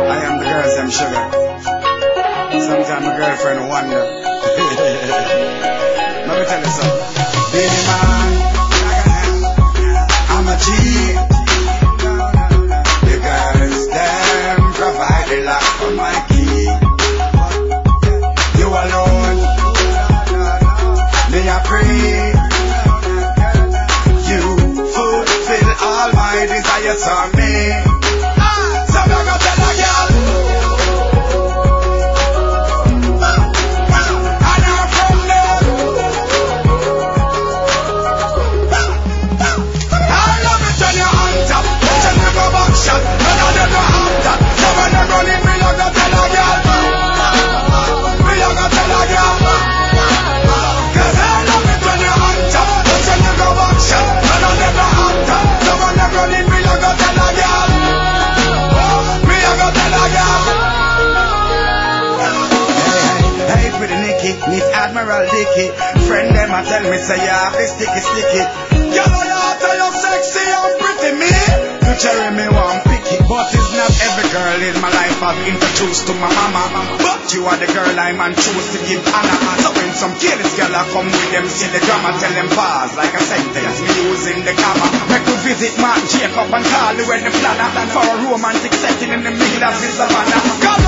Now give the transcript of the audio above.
I am the girls, them sugar. Sometimes my girlfriend wonder. Let me tell you something. Baby man, I'm a G. The girls, them provide the lock for my key. You alone, me a pray. You fulfill all my desires on me. So I'm gonna tell a girl. Meet Admiral Dicky. Friend them a tell me say yeah, sticky. Girl, I tell you sexy and pretty me. You cherry me one picky, but it's not every girl in my life I've introduced to my mama. But you are the girl I'm on choose to give honor. So when some careless girl I come with them silly grammar, tell them pause like a sentence me using the comma. Make we visit Mark Jacob and Carly when the planner for a romantic setting in the middle of the savannah.